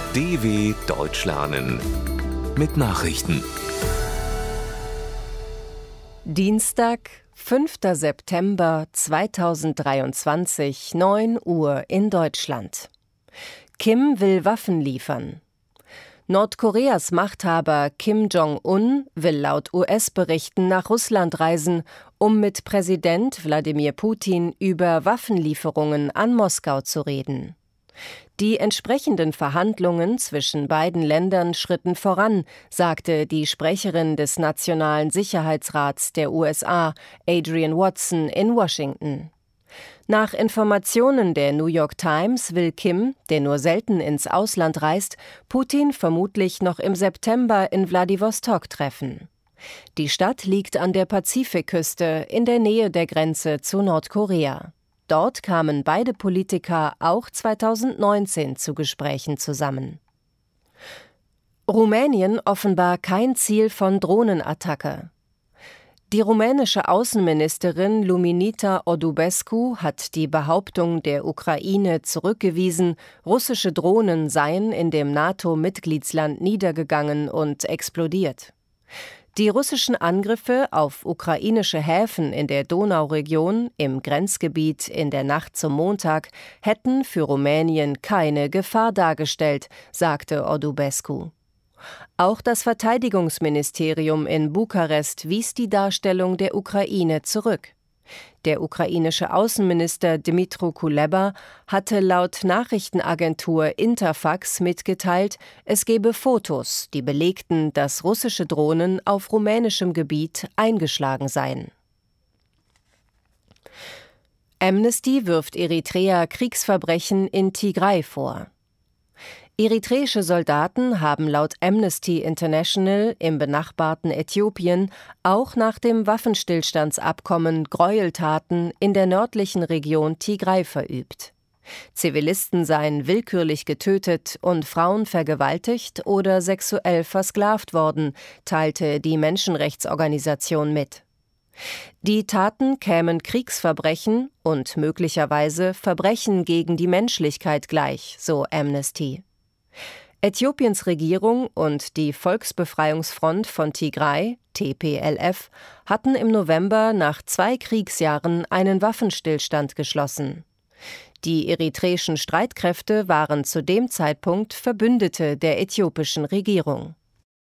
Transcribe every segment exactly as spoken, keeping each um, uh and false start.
D W Deutsch lernen mit Nachrichten. Dienstag, fünfter September zweitausenddreiundzwanzig, neun Uhr in Deutschland. Kim will Waffen liefern. Nordkoreas Machthaber Kim Jong-un will laut U S-Berichten nach Russland reisen, um mit Präsident Wladimir Putin über Waffenlieferungen an Moskau zu reden. Die entsprechenden Verhandlungen zwischen beiden Ländern schritten voran, sagte die Sprecherin des Nationalen Sicherheitsrats der U S A, Adrienne Watson, in Washington. Nach Informationen der New York Times will Kim, der nur selten ins Ausland reist, Putin vermutlich noch im September in Wladiwostok treffen. Die Stadt liegt an der Pazifikküste in der Nähe der Grenze zu Nordkorea. Dort kamen beide Politiker auch zweitausendneunzehn zu Gesprächen zusammen. Rumänien offenbar kein Ziel von Drohnenattacke. Die rumänische Außenministerin Luminița Odubescu hat die Behauptung der Ukraine zurückgewiesen, russische Drohnen seien in dem NATO-Mitgliedsland niedergegangen und explodiert. Die russischen Angriffe auf ukrainische Häfen in der Donauregion im Grenzgebiet in der Nacht zum Montag hätten für Rumänien keine Gefahr dargestellt, sagte Odubescu. Auch das Verteidigungsministerium in Bukarest wies die Darstellung der Ukraine zurück. Der ukrainische Außenminister Dmytro Kuleba hatte laut Nachrichtenagentur Interfax mitgeteilt, es gebe Fotos, die belegten, dass russische Drohnen auf rumänischem Gebiet eingeschlagen seien. Amnesty wirft Eritrea Kriegsverbrechen in Tigray vor. Eritreische Soldaten haben laut Amnesty International im benachbarten Äthiopien auch nach dem Waffenstillstandsabkommen Gräueltaten in der nördlichen Region Tigray verübt. Zivilisten seien willkürlich getötet und Frauen vergewaltigt oder sexuell versklavt worden, teilte die Menschenrechtsorganisation mit. Die Taten kämen Kriegsverbrechen und möglicherweise Verbrechen gegen die Menschlichkeit gleich, so Amnesty. Äthiopiens Regierung und die Volksbefreiungsfront von Tigray, T P L F, hatten im November nach zwei Kriegsjahren einen Waffenstillstand geschlossen. Die eritreischen Streitkräfte waren zu dem Zeitpunkt Verbündete der äthiopischen Regierung.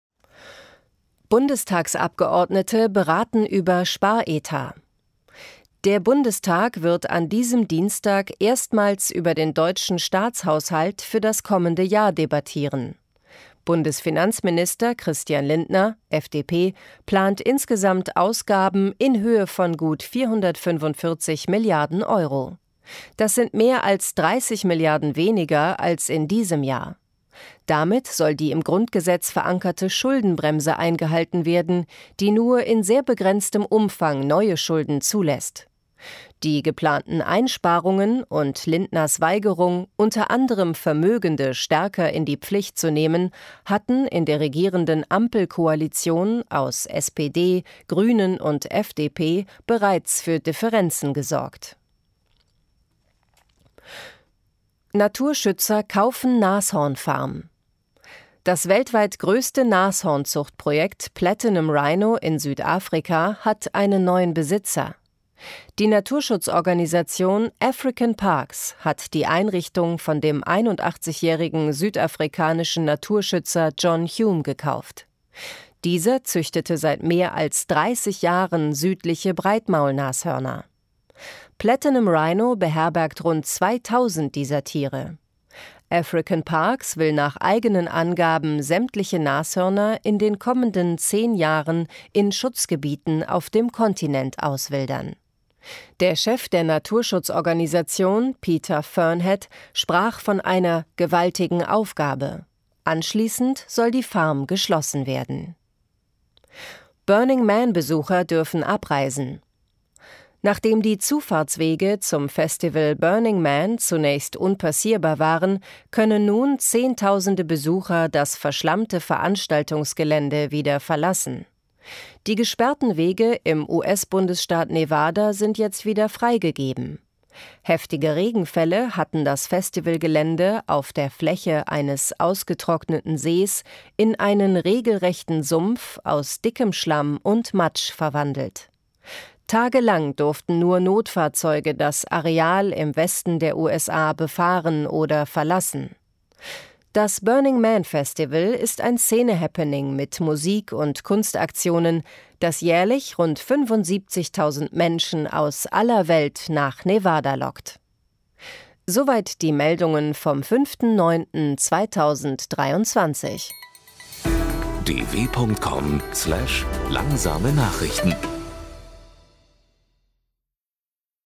Bundestagsabgeordnete beraten über Sparetat. Der Bundestag wird an diesem Dienstag erstmals über den deutschen Staatshaushalt für das kommende Jahr debattieren. Bundesfinanzminister Christian Lindner, F D P, plant insgesamt Ausgaben in Höhe von gut vierhundertfünfundvierzig Milliarden Euro. Das sind mehr als dreißig Milliarden weniger als in diesem Jahr. Damit soll die im Grundgesetz verankerte Schuldenbremse eingehalten werden, die nur in sehr begrenztem Umfang neue Schulden zulässt. Die geplanten Einsparungen und Lindners Weigerung, unter anderem Vermögende stärker in die Pflicht zu nehmen, hatten in der regierenden Ampelkoalition aus S P D, Grünen und F D P bereits für Differenzen gesorgt. Naturschützer kaufen Nashornfarm. Das weltweit größte Nashornzuchtprojekt Platinum Rhino in Südafrika hat einen neuen Besitzer. Die Naturschutzorganisation African Parks hat die Einrichtung von dem einundachtzigjährigen südafrikanischen Naturschützer John Hume gekauft. Dieser züchtete seit mehr als dreißig Jahren südliche Breitmaulnashörner. Platinum Rhino beherbergt rund zweitausend dieser Tiere. African Parks will nach eigenen Angaben sämtliche Nashörner in den kommenden zehn Jahren in Schutzgebieten auf dem Kontinent auswildern. Der Chef der Naturschutzorganisation, Peter Fernhead, sprach von einer gewaltigen Aufgabe. Anschließend soll die Farm geschlossen werden. Burning Man-Besucher dürfen abreisen. Nachdem die Zufahrtswege zum Festival Burning Man zunächst unpassierbar waren, können nun Zehntausende Besucher das verschlammte Veranstaltungsgelände wieder verlassen. Die gesperrten Wege im U S-Bundesstaat Nevada sind jetzt wieder freigegeben. Heftige Regenfälle hatten das Festivalgelände auf der Fläche eines ausgetrockneten Sees in einen regelrechten Sumpf aus dickem Schlamm und Matsch verwandelt. Tagelang durften nur Notfahrzeuge das Areal im Westen der U S A befahren oder verlassen. Das Burning Man Festival ist ein Szene-Happening mit Musik- und Kunstaktionen, das jährlich rund fünfundsiebzigtausend Menschen aus aller Welt nach Nevada lockt. Soweit die Meldungen vom fünften neunten zweitausenddreiundzwanzig. d w punkt com slash langsame Nachrichten